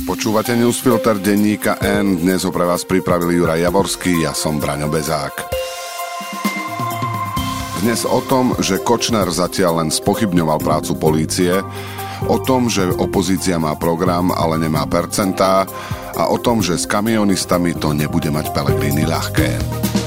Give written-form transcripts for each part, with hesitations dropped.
Počúvate newsfilter denníka N, dnes ho pre vás pripravili Juraj Javorský, ja som Braňo Bezák. Dnes o tom, že Kočner zatiaľ len spochybňoval prácu polície, o tom, že opozícia má program, ale nemá percentá a o tom, že s kamionistami to nebude mať Pellegrini ľahké.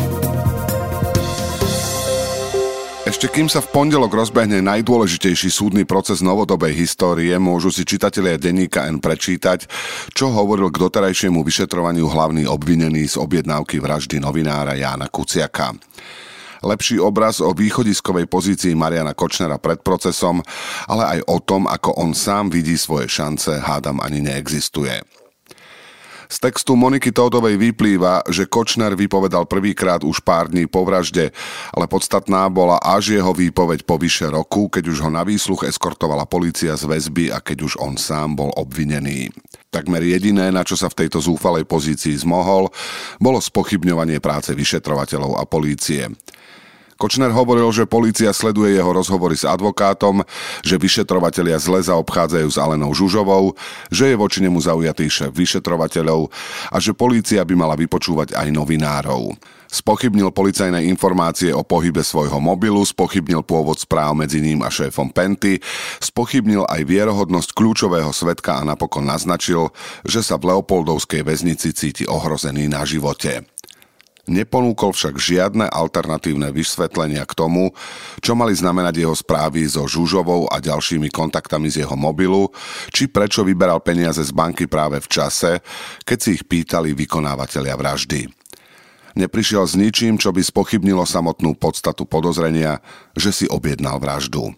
Ešte kým sa v pondelok rozbehne najdôležitejší súdny proces novodobej histórie, môžu si čitatelia denníka N prečítať, čo hovoril k doterajšiemu vyšetrovaniu hlavný obvinený z objednávky vraždy novinára Jána Kuciaka. Lepší obraz o východiskovej pozícii Mariana Kočnera pred procesom, ale aj o tom, ako on sám vidí svoje šance, hádam ani neexistuje. Z textu Moniky Tódovej vyplýva, že Kočner vypovedal prvýkrát už pár dní po vražde, ale podstatná bola až jeho výpoveď po vyše roku, keď už ho na výsluch eskortovala polícia z väzby a keď už on sám bol obvinený. Takmer jediné, na čo sa v tejto zúfalej pozícii zmohol, bolo spochybňovanie práce vyšetrovateľov a polície. Kočner hovoril, že polícia sleduje jeho rozhovory s advokátom, že vyšetrovatelia zle zaobchádzajú s Alenou Žužovou, že je voči nemu zaujatý šéf vyšetrovateľov a že polícia by mala vypočúvať aj novinárov. Spochybnil policajné informácie o pohybe svojho mobilu, spochybnil pôvod správ medzi ním a šéfom Penty, spochybnil aj vierohodnosť kľúčového svedka a napokon naznačil, že sa v Leopoldovskej väznici cíti ohrozený na živote. Neponúkol však žiadne alternatívne vysvetlenia k tomu, čo mali znamenať jeho správy so Žužovou a ďalšími kontaktami z jeho mobilu, či prečo vyberal peniaze z banky práve v čase, keď si ich pýtali vykonávatelia vraždy. Neprišiel s ničím, čo by spochybnilo samotnú podstatu podozrenia, že si objednal vraždu.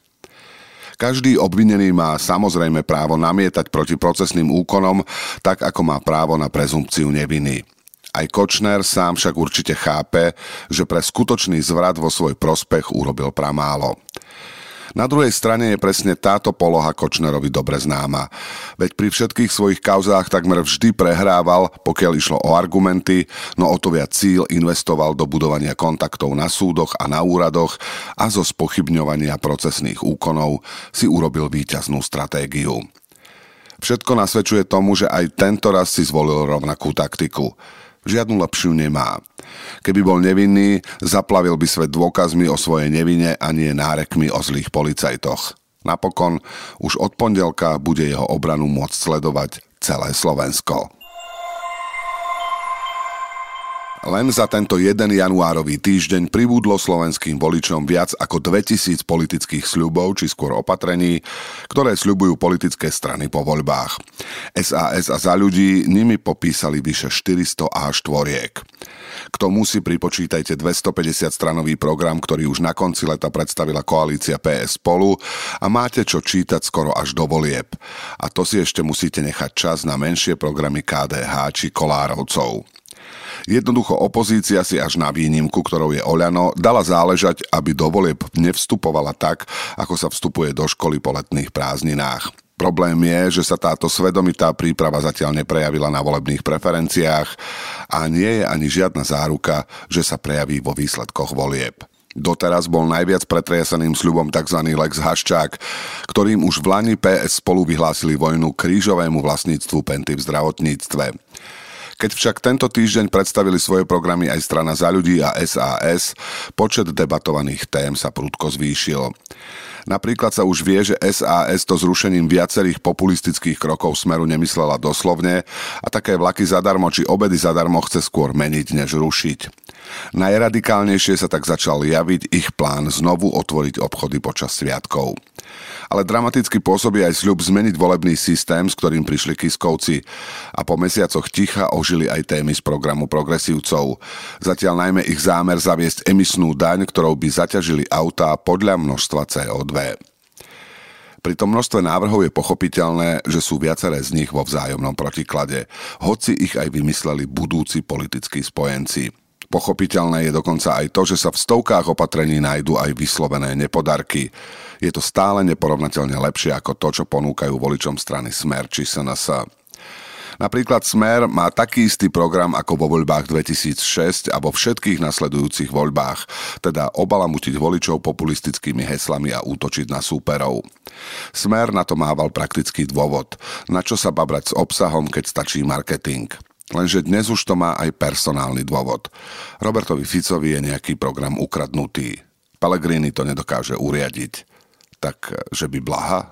Každý obvinený má samozrejme právo namietať proti procesným úkonom, tak ako má právo na prezumpciu neviny. Aj Kočner sám však určite chápe, že pre skutočný zvrat vo svoj prospech urobil pramálo. Na druhej strane je presne táto poloha Kočnerovi dobre známa. Veď pri všetkých svojich kauzách takmer vždy prehrával, pokiaľ išlo o argumenty, no o to viac síl investoval do budovania kontaktov na súdoch a na úradoch a zo spochybňovania procesných úkonov si urobil víťaznú stratégiu. Všetko nasvedčuje tomu, že aj tento raz si zvolil rovnakú taktiku. Žiadnu lepšiu nemá. Keby bol nevinný, zaplavil by svet dôkazmi o svojej nevine a nie nárekmi o zlých policajtoch. Napokon, už od pondelka bude jeho obranu môcť sledovať celé Slovensko. Len za tento jeden januárový týždeň pribudlo slovenským voličom viac ako 2000 politických sľubov, či skôr opatrení, ktoré sľubujú politické strany po voľbách. SAS a Za ľudí nimi popísali vyše 400 A4. K tomu si pripočítajte 250-stranový program, ktorý už na konci leta predstavila koalícia PS Spolu a máte čo čítať skoro až do volieb. A to si ešte musíte nechať čas na menšie programy KDH či Kolárovcov. Jednoducho opozícia si až na výnimku, ktorou je Oľano, dala záležať, aby do volieb nevstupovala tak, ako sa vstupuje do školy po letných prázdninách. Problém je, že sa táto svedomitá príprava zatiaľ neprejavila na volebných preferenciách a nie je ani žiadna záruka, že sa prejaví vo výsledkoch volieb. Doteraz bol najviac pretriasaným sľubom tzv. Lex Haščák, ktorým už v lani PS Spolu vyhlásili vojnu krížovému vlastníctvu Penty v zdravotníctve. Keď však tento týždeň predstavili svoje programy aj strana Za ľudí a SAS, počet debatovaných tém sa prudko zvýšil. Napríklad sa už vie, že SAS to zrušením viacerých populistických krokov Smeru nemyslela doslovne a také vlaky zadarmo či obedy zadarmo chce skôr meniť než rušiť. Najradikálnejšie sa tak začal javiť ich plán znovu otvoriť obchody počas sviatkov. Ale dramaticky pôsobí aj sľub zmeniť volebný systém, s ktorým prišli Kiskovci. A po mesiacoch ticha ožili aj témy z programu progresívcov. Zatiaľ najmä ich zámer zaviesť emisnú daň, ktorou by zaťažili autá podľa množstva CO2. Pri tom množstve návrhov je pochopiteľné, že sú viaceré z nich vo vzájomnom protiklade, hoci ich aj vymysleli budúci politickí spojenci. Pochopiteľné je dokonca aj to, že sa v stovkách opatrení nájdú aj vyslovené nepodarky. Je to stále neporovnateľne lepšie ako to, čo ponúkajú voličom strany Smer či SNS. Napríklad Smer má taký istý program ako vo voľbách 2006 a vo všetkých nasledujúcich voľbách, teda obalamutiť voličov populistickými heslami a útočiť na súperov. Smer na to mával praktický dôvod, na čo sa babrať s obsahom, keď stačí marketing. Lenže dnes už to má aj personálny dôvod. Robertovi Ficovi je nejaký program ukradnutý. Pellegrini to nedokáže uriadiť. Tak, že by blaha?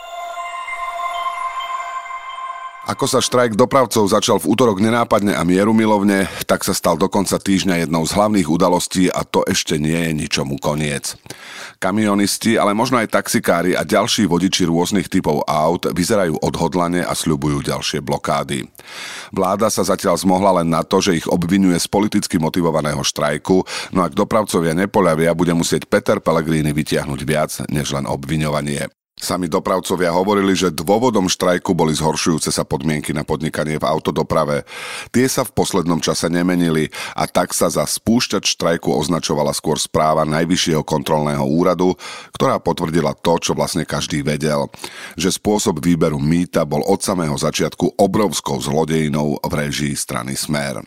Ako sa štrajk dopravcov začal v utorok nenápadne a mierumilovne, tak sa stal do konca týždňa jednou z hlavných udalostí a to ešte nie je ničomu koniec. Kamionisti, ale možno aj taxikári a ďalší vodiči rôznych typov aut vyzerajú odhodlane a sľubujú ďalšie blokády. Vláda sa zatiaľ zmohla len na to, že ich obviňuje z politicky motivovaného štrajku, no ak dopravcovia nepoľavia, bude musieť Peter Pellegrini vytiahnuť viac než len obviňovanie. Sami dopravcovia hovorili, že dôvodom štrajku boli zhoršujúce sa podmienky na podnikanie v autodoprave. Tie sa v poslednom čase nemenili a tak sa za spúšťač štrajku označovala skôr správa Najvyššieho kontrolného úradu, ktorá potvrdila to, čo vlastne každý vedel, že spôsob výberu mýta bol od samého začiatku obrovskou zlodejinou v réžii strany Smer.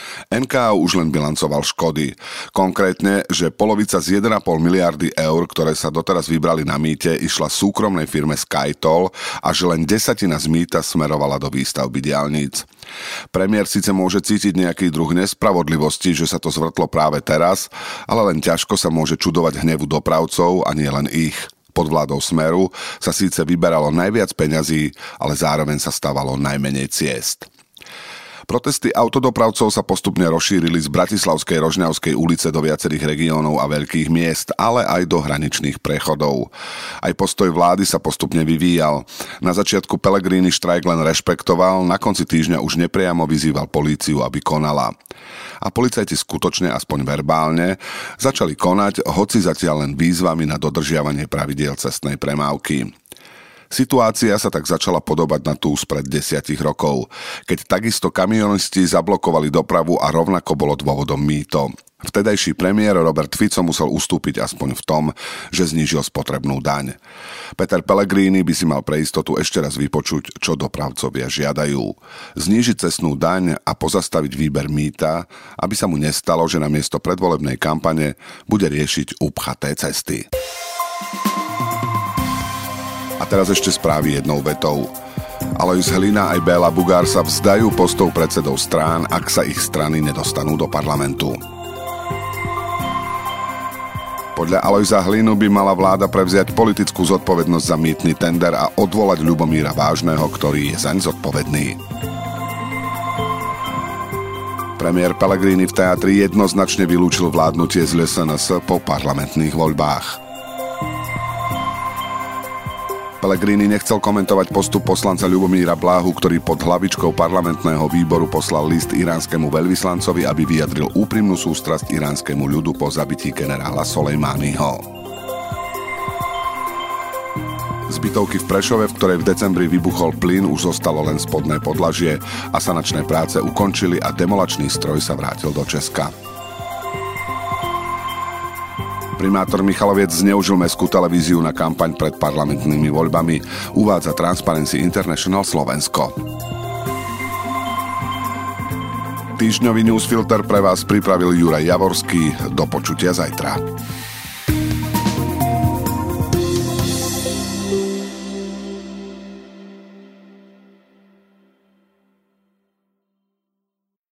NKÚ už len bilancoval škody. Konkrétne, že polovica z 1,5 miliardy eur, ktoré sa doteraz vybrali na mýte, išla súkromnej firme SkyToll a že len 10% z mýta smerovala do výstavby diaľnic. Premiér síce môže cítiť nejaký druh nespravodlivosti, že sa to zvrtlo práve teraz, ale len ťažko sa môže čudovať hnevu dopravcov a nie len ich. Pod vládou Smeru sa síce vyberalo najviac peňazí, ale zároveň sa stávalo najmenej ciest. Protesty autodopravcov sa postupne rozšírili z Bratislavskej Rožňavskej ulice do viacerých regiónov a veľkých miest, ale aj do hraničných prechodov. Aj postoj vlády sa postupne vyvíjal. Na začiatku Pellegrini štrajk len rešpektoval, na konci týždňa už nepriamo vyzýval políciu, aby konala. A policajti skutočne, aspoň verbálne, začali konať, hoci zatiaľ len výzvami na dodržiavanie pravidiel cestnej premávky. Situácia sa tak začala podobať na tú spred 10 rokov, keď takisto kamionisti zablokovali dopravu a rovnako bolo dôvodom mýto. Vtedajší premiér Robert Fico musel ustúpiť aspoň v tom, že znížil spotrebnú daň. Peter Pellegrini by si mal pre istotu ešte raz vypočuť, čo dopravcovia žiadajú. Znížiť cestnú daň a pozastaviť výber mýta, aby sa mu nestalo, že namiesto predvolebnej kampane bude riešiť upchaté cesty. A teraz ešte správy jednou vetou. Alojz Hlina aj Béla Bugár sa vzdajú postov predsedov strán, ak sa ich strany nedostanú do parlamentu. Podľa Alojza Hlinu by mala vláda prevziať politickú zodpovednosť za mýtny tender a odvolať Ľubomíra Vážneho, ktorý je zaň zodpovedný. Premiér Pellegrini v teatri jednoznačne vylúčil vládnutie z SNS po parlamentných voľbách. Pellegrini nechcel komentovať postup poslanca Ľubomíra Bláhu, ktorý pod hlavičkou parlamentného výboru poslal list iránskemu veľvyslancovi, aby vyjadril úprimnú sústrasť iránskemu ľudu po zabití generála Solejmániho. Z bytovky v Prešove, v ktorej v decembri vybuchol plyn, už zostalo len spodné podlažie a sanačné práce ukončili a demolačný stroj sa vrátil do Česka. Primátor Michaloviec zneužil mestskú televíziu na kampaň pred parlamentnými voľbami, uvádza Transparency International Slovensko. Týždňový newsfilter pre vás pripravil Juraj Javorský. Do počutia zajtra.